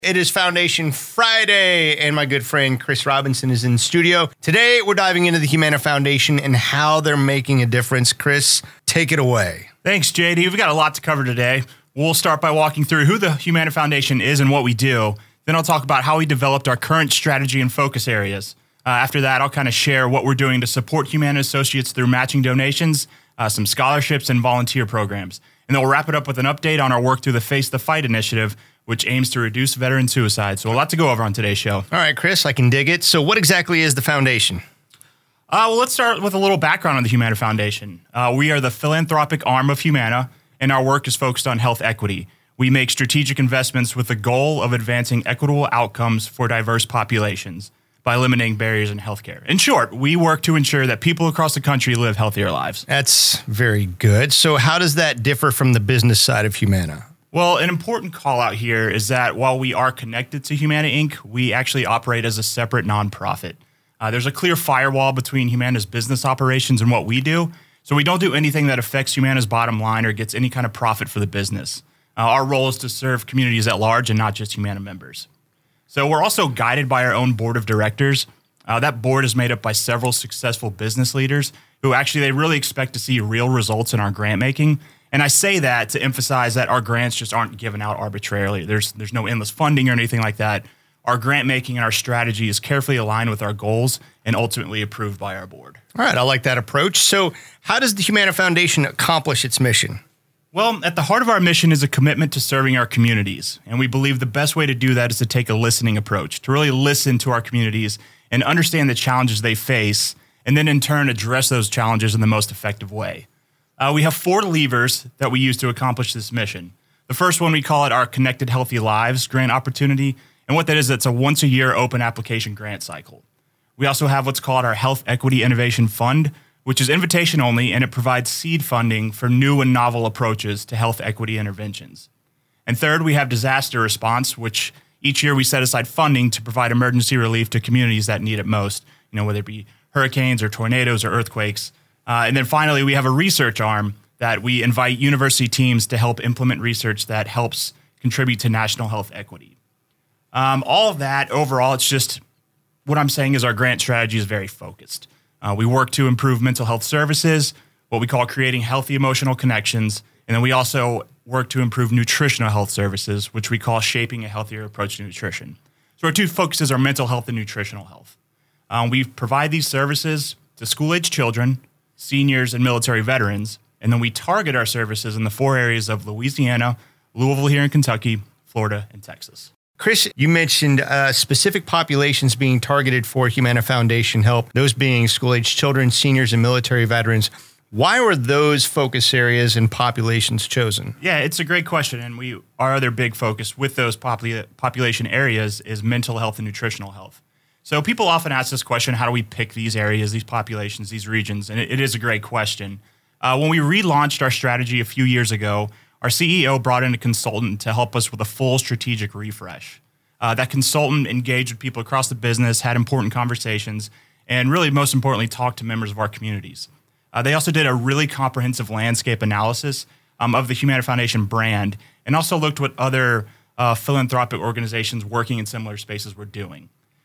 It is Foundation Friday, and my good friend Chris Robinson is in studio. Today, we're diving into the Humana Foundation and how they're making a difference. Chris, take it away. Thanks, JD. We've got a lot to cover today. We'll start by walking through who the Humana Foundation is and what we do. Then I'll talk about how we developed our current strategy and focus areas. After that, I'll kind of share what we're doing to support Humana associates through matching donations, some scholarships, and volunteer programs. And then we'll wrap it up with an update on our work through the Face the Fight initiative, which aims to reduce veteran suicide. So a lot to go over on today's show. All right, Chris, I can dig it. So what exactly is the foundation? Well, let's start with a little background on the Humana Foundation. We are the philanthropic arm of Humana, and our work is focused on health equity. We make strategic investments with the goal of advancing equitable outcomes for diverse populations by eliminating barriers in healthcare. In short, we work to ensure that people across the country live healthier lives. That's very good. So how does that differ from the business side of Humana? Well, an important call out here is that while we are connected to Humana Inc., we actually operate as a separate nonprofit. There's a clear firewall between Humana's business operations and what we do, so we don't do anything that affects Humana's bottom line or gets any kind of profit for the business. Our role is to serve communities at large and not just Humana members. So we're also guided by our own board of directors. That board is made up by several successful business leaders who actually they really expect to see real results in our grant making. And I say that to emphasize that our grants just aren't given out arbitrarily. There's no endless funding or anything like that. Our grant making and our strategy is carefully aligned with our goals and ultimately approved by our board. All right, I like that approach. So how does the Humana Foundation accomplish its mission? Well, at the heart of our mission is a commitment to serving our communities. And we believe the best way to do that is to take a listening approach, to really listen to our communities and understand the challenges they face, and then in turn address those challenges in the most effective way. We have 4 levers that we use to accomplish this mission. The first one, we call it our Connected Healthy Lives grant opportunity. And what that is, it's a once-a-year open application grant cycle. We also have what's called our Health Equity Innovation Fund, which is invitation only, and it provides seed funding for new and novel approaches to health equity interventions. And third, we have disaster response, which each year we set aside funding to provide emergency relief to communities that need it most, whether it be hurricanes or tornadoes or earthquakes. And then finally, we have a research arm that we invite university teams to help implement research that helps contribute to national health equity. All of that, overall, it's just what I'm saying is our grant strategy is very focused. We work to improve mental health services, what we call creating healthy emotional connections, and then we also work to improve nutritional health services, which we call shaping a healthier approach to nutrition. So our 2 focuses are mental health and nutritional health. We provide these services to school-age children, seniors, and military veterans, and then we target our services in the 4 areas of Louisiana, Louisville here in Kentucky, Florida, and Texas. Chris, you mentioned specific populations being targeted for Humana Foundation help, those being school-age children, seniors, and military veterans. Why were those focus areas and populations chosen? Yeah, it's a great question, and our other big focus with those population areas is mental health and nutritional health. So people often ask this question, how do we pick these areas, these populations, these regions? And it is a great question. When we relaunched our strategy a few years ago, our CEO brought in a consultant to help us with a full strategic refresh. That consultant engaged with people across the business, had important conversations, and really, most importantly, talked to members of our communities. They also did a really comprehensive landscape analysis of the Humana Foundation brand, and also looked what other philanthropic organizations working in similar spaces were doing.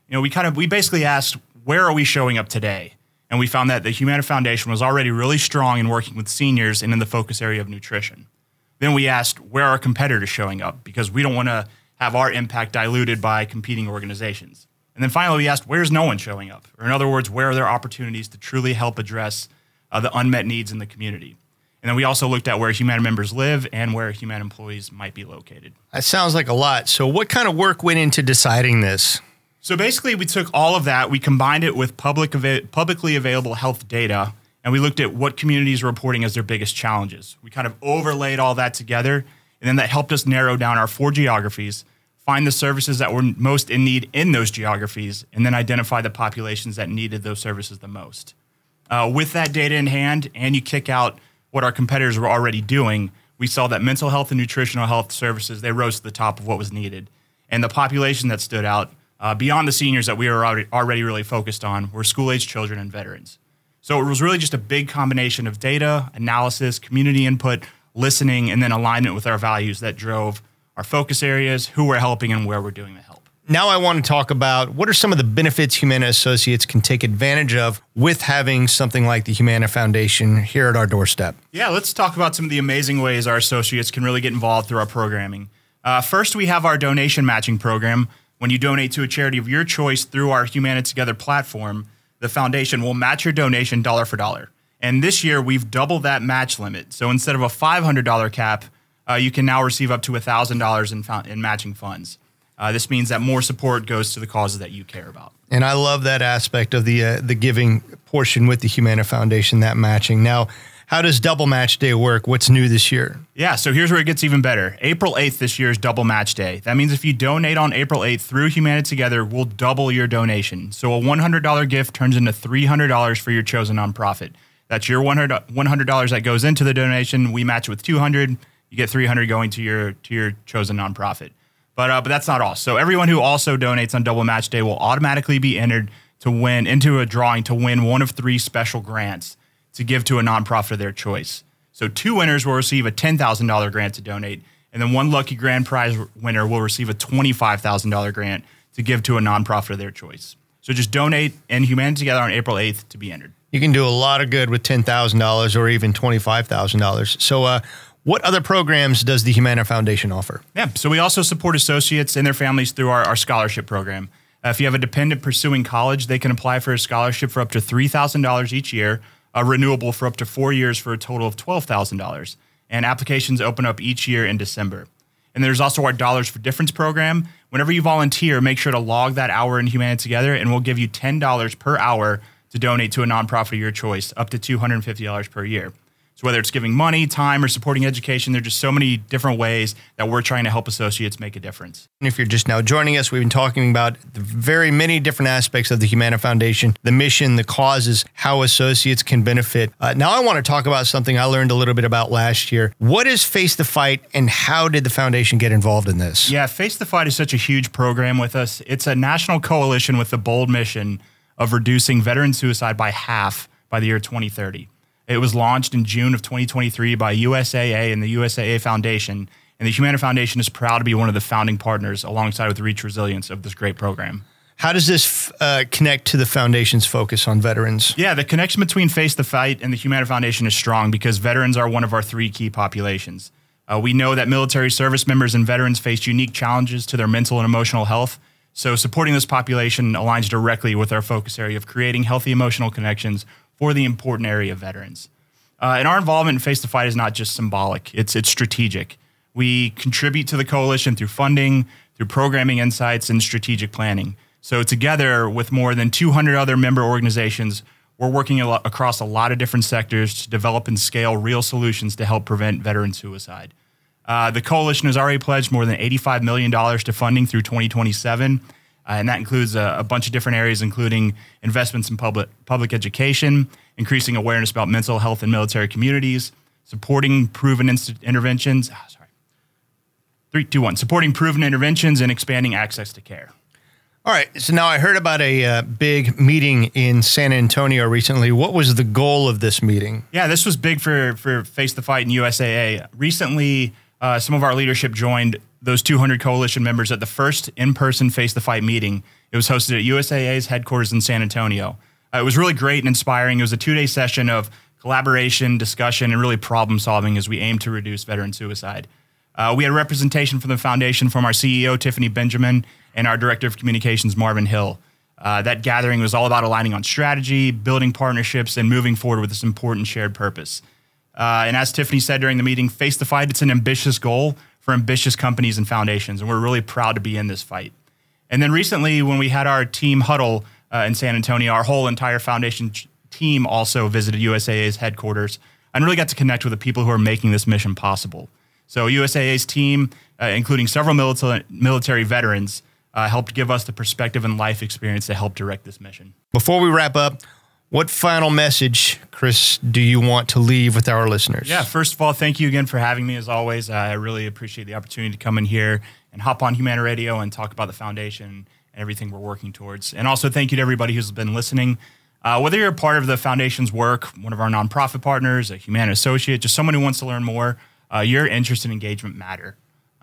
We basically asked, where are we showing up today? And we found that the Humana Foundation was already really strong in working with seniors and in the focus area of nutrition. Then we asked, where are competitors showing up? Because we don't want to have our impact diluted by competing organizations. And then finally, we asked, where's no one showing up? Or in other words, where are there opportunities to truly help address the unmet needs in the community? And then we also looked at where Humana members live and where Humana employees might be located. That sounds like a lot. So what kind of work went into deciding this? So basically, we took all of that, we combined it with publicly available health data, and we looked at what communities were reporting as their biggest challenges. We kind of overlaid all that together, and then that helped us narrow down our 4 geographies, find the services that were most in need in those geographies, and then identify the populations that needed those services the most. With that data in hand, and you kick out what our competitors were already doing, we saw that mental health and nutritional health services, they rose to the top of what was needed. And the population that stood out, beyond the seniors that we were already really focused on, were school-age children and veterans. So it was really just a big combination of data, analysis, community input, listening, and then alignment with our values that drove our focus areas, who we're helping, and where we're doing the help. Now I want to talk about what are some of the benefits Humana Associates can take advantage of with having something like the Humana Foundation here at our doorstep. Yeah, let's talk about some of the amazing ways our associates can really get involved through our programming. First, we have our donation matching program. When you donate to a charity of your choice through our Humana Together platform, the foundation will match your donation dollar for dollar. And this year, we've doubled that match limit. So instead of a $500 cap, you can now receive up to $1,000 in matching funds. This means that more support goes to the causes that you care about. And I love that aspect of the giving portion with the Humana Foundation, that matching. Now, how does Double Match Day work? What's new this year? Yeah, so here's where it gets even better. April 8th this year is Double Match Day. That means if you donate on April 8th through Humana Together, we'll double your donation. So a $100 gift turns into $300 for your chosen nonprofit. That's your $100 that goes into the donation. We match it with $200. You get $300 going to your chosen nonprofit. But that's not all. So everyone who also donates on Double Match Day will automatically be entered to win into a drawing to win one of 3 special grants to give to a nonprofit of their choice. So 2 winners will receive a $10,000 grant to donate, and then 1 lucky grand prize winner will receive a $25,000 grant to give to a nonprofit of their choice. So just donate in Humana Together on April 8th to be entered. You can do a lot of good with $10,000 or even $25,000. So what other programs does the Humana Foundation offer? Yeah, so we also support associates and their families through our scholarship program. If you have a dependent pursuing college, they can apply for a scholarship for up to $3,000 each year, renewable for up to 4 years for a total of $12,000. And applications open up each year in December. And there's also our Dollars for Difference program. Whenever you volunteer, make sure to log that hour in Humana Together, and we'll give you $10 per hour to donate to a nonprofit of your choice, up to $250 per year. So whether it's giving money, time, or supporting education, there are just so many different ways that we're trying to help associates make a difference. And if you're just now joining us, we've been talking about the very many different aspects of the Humana Foundation, the mission, the causes, how associates can benefit. Now I want to talk about something I learned a little bit about last year. What is Face the Fight, and how did the foundation get involved in this? Yeah, Face the Fight is such a huge program with us. It's a national coalition with the bold mission of reducing veteran suicide by half by the year 2030. It was launched in June of 2023 by USAA and the USAA Foundation, and the Humana Foundation is proud to be one of the founding partners alongside with Reach Resilience of this great program. How does this connect to the foundation's focus on veterans? Yeah, the connection between Face the Fight and the Humana Foundation is strong because veterans are one of our 3 key populations. We know that military service members and veterans face unique challenges to their mental and emotional health, so supporting this population aligns directly with our focus area of creating healthy emotional connections for the important area of veterans. And our involvement in Face the Fight is not just symbolic, it's strategic. We contribute to the coalition through funding, through programming insights, and strategic planning. So together with more than 200 other member organizations, we're working across a lot of different sectors to develop and scale real solutions to help prevent veteran suicide. The coalition has already pledged more than $85 million to funding through 2027. And that includes a bunch of different areas, including investments in public education, increasing awareness about mental health in military communities, supporting proven interventions. Supporting proven interventions and expanding access to care. All right. So now I heard about a big meeting in San Antonio recently. What was the goal of this meeting? Yeah, this was big for Face the Fight and USAA. Recently, some of our leadership joined those 200 coalition members at the first in-person Face the Fight meeting. It was hosted at USAA's headquarters in San Antonio. It was really great and inspiring. It was a 2-day session of collaboration, discussion, and really problem solving as we aim to reduce veteran suicide. We had representation from the foundation from our CEO, Tiffany Benjamin, and our Director of Communications, Marvin Hill. That gathering was all about aligning on strategy, building partnerships, and moving forward with this important shared purpose. And as Tiffany said during the meeting, Face the Fight, it's an ambitious goal for ambitious companies and foundations, and we're really proud to be in this fight. And then recently, when we had our team huddle in San Antonio, our whole entire foundation team also visited USAA's headquarters and really got to connect with the people who are making this mission possible. So USAA's team, including several military veterans, helped give us the perspective and life experience to help direct this mission. Before we wrap up, what final message, Chris, do you want to leave with our listeners? Yeah, first of all, thank you again for having me as always. I really appreciate the opportunity to come in here and hop on Humana Radio and talk about the foundation and everything we're working towards. And also thank you to everybody who's been listening. Whether you're a part of the foundation's work, one of our nonprofit partners, a Humana associate, just someone who wants to learn more, your interest and engagement matter.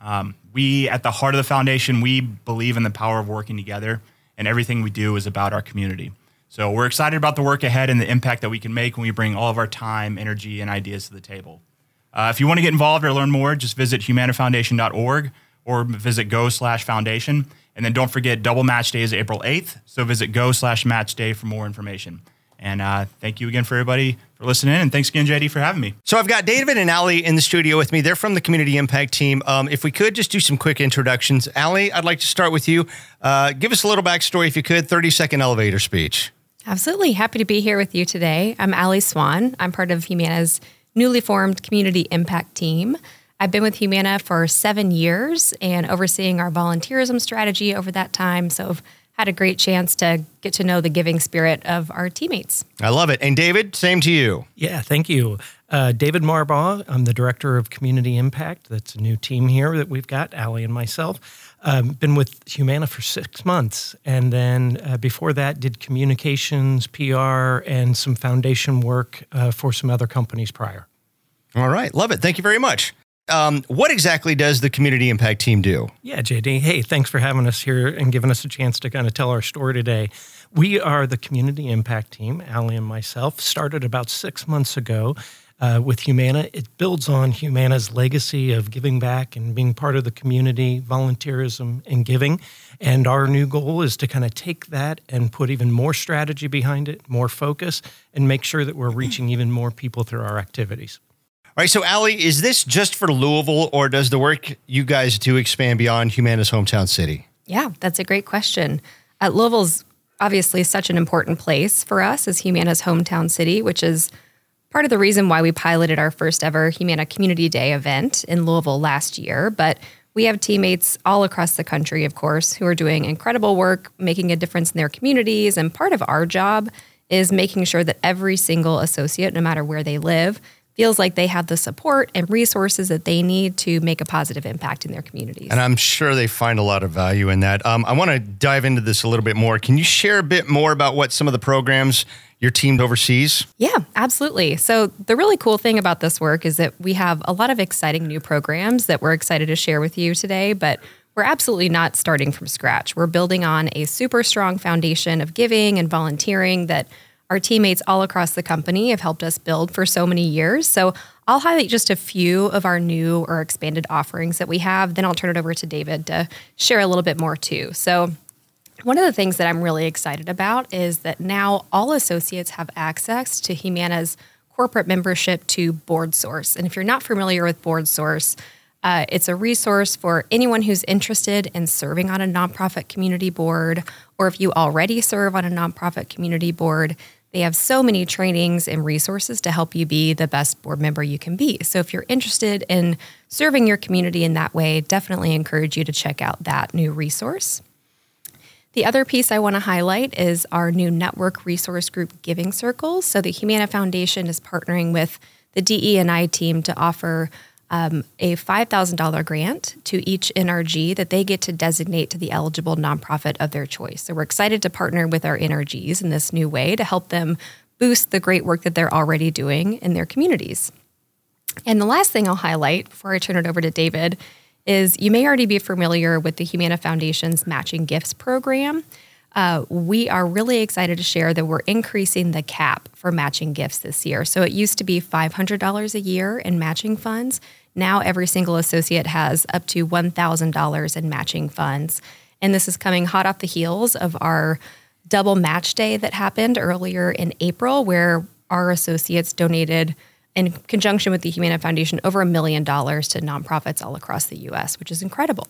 We, at the heart of the foundation, we believe in the power of working together, and everything we do is about our community. So we're excited about the work ahead and the impact that we can make when we bring all of our time, energy, and ideas to the table. If you want to get involved or learn more, just visit humanafoundation.org or visit go/foundation. And then don't forget, double match day is April 8th. So visit go/match day for more information. And thank you again for everybody for listening. And thanks again, JD, for having me. So I've got David and Allie in the studio with me. They're from the Community Impact team. If we could just do some quick introductions. Allie, I'd like to start with you. Give us a little backstory, if you could, 30-second elevator speech. Absolutely. Happy to be here with you today. I'm Allie Swan. I'm part of Humana's newly formed Community Impact team. I've been with Humana for 7 years and overseeing our volunteerism strategy over that time. So I've had a great chance to get to know the giving spirit of our teammates. I love it. And David, same to you. Yeah, thank you. David Marbaugh, I'm the Director of Community Impact. That's a new team here that we've got, Allie and myself. Been with Humana for 6 months, and then before that did communications, PR, and some foundation work for some other companies prior. All right. Love it. Thank you very much. What exactly does the Community Impact team do? Yeah, JD. Hey, thanks for having us here and giving us a chance to kind of tell our story today. We are the Community Impact team, Allie and myself, started about 6 months ago with Humana. It builds on Humana's legacy of giving back and being part of the community, volunteerism, and giving. And our new goal is to kind of take that and put even more strategy behind it, more focus, and make sure that we're reaching even more people through our activities. All right, so Allie, is this just for Louisville, or does the work you guys do expand beyond Humana's hometown city? Yeah, that's a great question. Louisville's obviously such an important place for us as Humana's hometown city, which is part of the reason why we piloted our first ever Humana Community Day event in Louisville last year. But we have teammates all across the country, of course, who are doing incredible work, making a difference in their communities. And part of our job is making sure that every single associate, no matter where they live, feels like they have the support and resources that they need to make a positive impact in their communities. And I'm sure they find a lot of value in that. I want to dive into this a little bit more. Can you share a bit more about what some of the programs your team oversees? Yeah, absolutely. So the really cool thing about this work is that we have a lot of exciting new programs that we're excited to share with you today, but we're absolutely not starting from scratch. We're building on a super strong foundation of giving and volunteering that our teammates all across the company have helped us build for so many years. So I'll highlight just a few of our new or expanded offerings that we have. Then I'll turn it over to David to share a little bit more too. So one of the things that I'm really excited about is that now all associates have access to Humana's corporate membership to BoardSource. And if you're not familiar with BoardSource, it's a resource for anyone who's interested in serving on a nonprofit community board, or if you already serve on a nonprofit community board. They have so many trainings and resources to help you be the best board member you can be. So if you're interested in serving your community in that way, definitely encourage you to check out that new resource. The other piece I want to highlight is our new network resource group Giving Circles. So the Humana Foundation is partnering with the DE&I team to offer a $5,000 grant to each NRG that they get to designate to the eligible nonprofit of their choice. So we're excited to partner with our NRGs in this new way to help them boost the great work that they're already doing in their communities. And the last thing I'll highlight before I turn it over to David is you may already be familiar with the Humana Foundation's Matching Gifts program. We are really excited to share that we're increasing the cap for matching gifts this year. So it used to be $500 a year in matching funds. Now every single associate has up to $1,000 in matching funds. And this is coming hot off the heels of our double match day that happened earlier in April, where our associates donated, in conjunction with the Humana Foundation, over $1 million to nonprofits all across the U.S., which is incredible.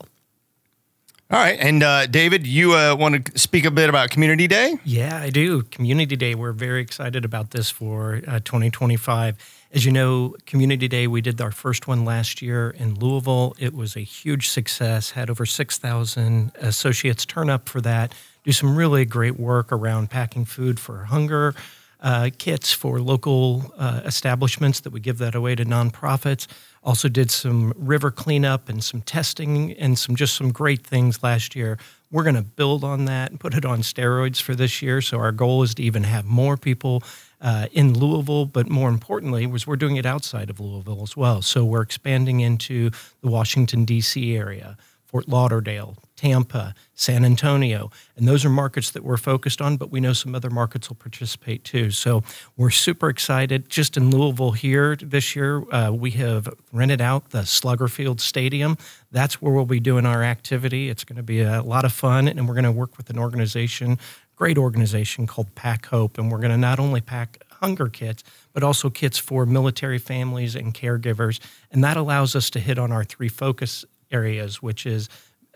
All right. And David, you want to speak a bit about Community Day? Yeah, I do. Community Day, we're very excited about this for 2025. As you know, Community Day, we did our first one last year in Louisville. It was a huge success, had over 6,000 associates turn up for that, do some really great work around packing food for hunger, kits for local establishments that we give that away to nonprofits. Also did some river cleanup and some testing and some great things last year. We're going to build on that and put it on steroids for this year. So our goal is to even have more people in Louisville, but more importantly, we're doing it outside of Louisville as well. So we're expanding into the Washington, D.C. area, Fort Lauderdale, Tampa, San Antonio, and those are markets that we're focused on, but we know some other markets will participate too. So we're super excited. Just in Louisville here this year, we have rented out the Slugger Field Stadium. That's where we'll be doing our activity. It's going to be a lot of fun, and we're going to work with an organization, great organization called Pack Hope, and we're going to not only pack hunger kits, but also kits for military families and caregivers, and that allows us to hit on our 3 focus areas, which is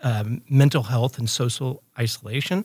mental health and social isolation,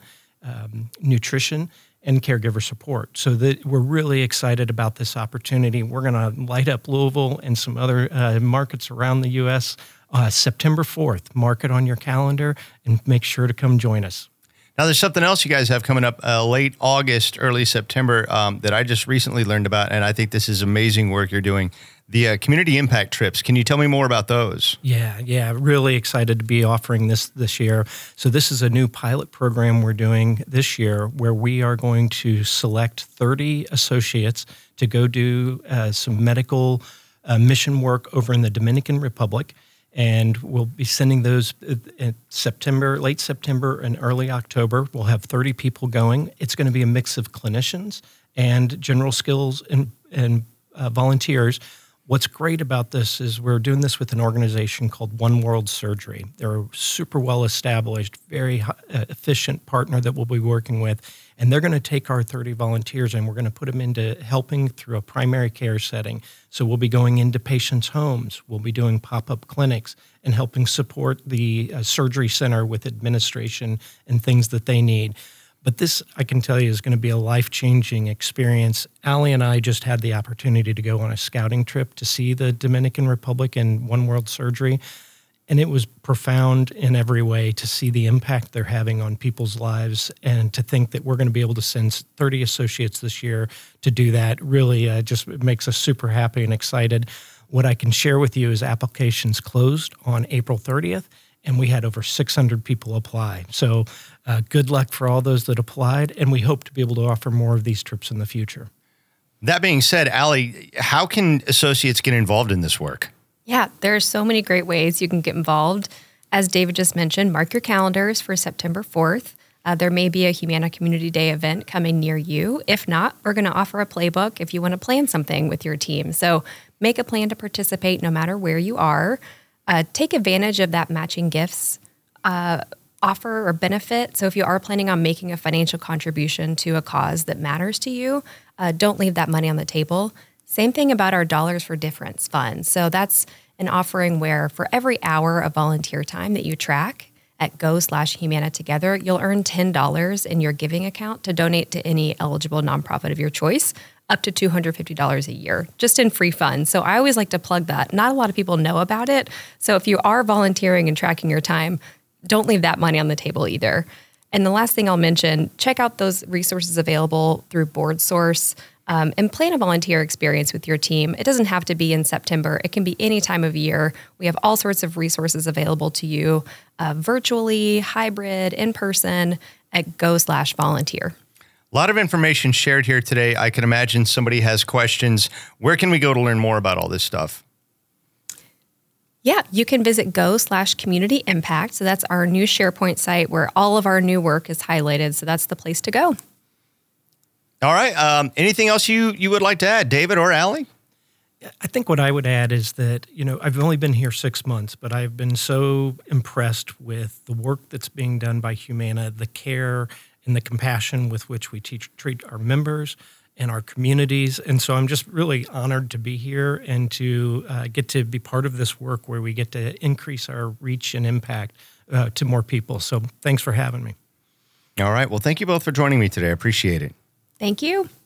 nutrition, and caregiver support. So that we're really excited about this opportunity. We're going to light up Louisville and some other markets around the U.S. September 4th. Mark it on your calendar and make sure to come join us. Now, there's something else you guys have coming up late August, early September that I just recently learned about, and I think this is amazing work you're doing. The community impact trips. Can you tell me more about those? Yeah. Really excited to be offering this year. So this is a new pilot program we're doing this year where we are going to select 30 associates to go do some medical mission work over in the Dominican Republic. And we'll be sending those in September, late September and early October. We'll have 30 people going. It's going to be a mix of clinicians and general skills and volunteers. What's great about this is we're doing this with an organization called One World Surgery. They're a super well-established, very efficient partner that we'll be working with. And they're going to take our 30 volunteers and we're going to put them into helping through a primary care setting. So we'll be going into patients' homes. We'll be doing pop-up clinics and helping support the surgery center with administration and things that they need. But this, I can tell you, is going to be a life-changing experience. Allie and I just had the opportunity to go on a scouting trip to see the Dominican Republic and One World Surgery, and it was profound in every way to see the impact they're having on people's lives, and to think that we're going to be able to send 30 associates this year to do that really just makes us super happy and excited. What I can share with you is applications closed on April 30th, and we had over 600 people apply. So good luck for all those that applied, and we hope to be able to offer more of these trips in the future. That being said, Allie, how can associates get involved in this work? Yeah, there are so many great ways you can get involved. As David just mentioned, mark your calendars for September 4th. There may be a Humana Community Day event coming near you. If not, we're going to offer a playbook if you want to plan something with your team. So make a plan to participate no matter where you are. Take advantage of that matching gifts offer or benefit. So if you are planning on making a financial contribution to a cause that matters to you, don't leave that money on the table. Same thing about our Dollars for Difference fund. So that's an offering where for every hour of volunteer time that you track at go/Humana Together, you'll earn $10 in your giving account to donate to any eligible nonprofit of your choice, up to $250 a year, just in free funds. So I always like to plug that. Not a lot of people know about it. So if you are volunteering and tracking your time, don't leave that money on the table either. And the last thing I'll mention, check out those resources available through BoardSource, and plan a volunteer experience with your team. It doesn't have to be in September. It can be any time of year. We have all sorts of resources available to you, virtually, hybrid, in person, at go/volunteer. A lot of information shared here today. I can imagine somebody has questions. Where can we go to learn more about all this stuff? Yeah, you can visit go/community impact. So that's our new SharePoint site where all of our new work is highlighted. So that's the place to go. All right. Anything else you would like to add, David or Allie? I think what I would add is that, I've only been here 6 months, but I've been so impressed with the work that's being done by Humana, the care and the compassion with which we treat our members and our communities. And so I'm just really honored to be here and to get to be part of this work where we get to increase our reach and impact to more people. So thanks for having me. All right. Well, thank you both for joining me today. I appreciate it. Thank you.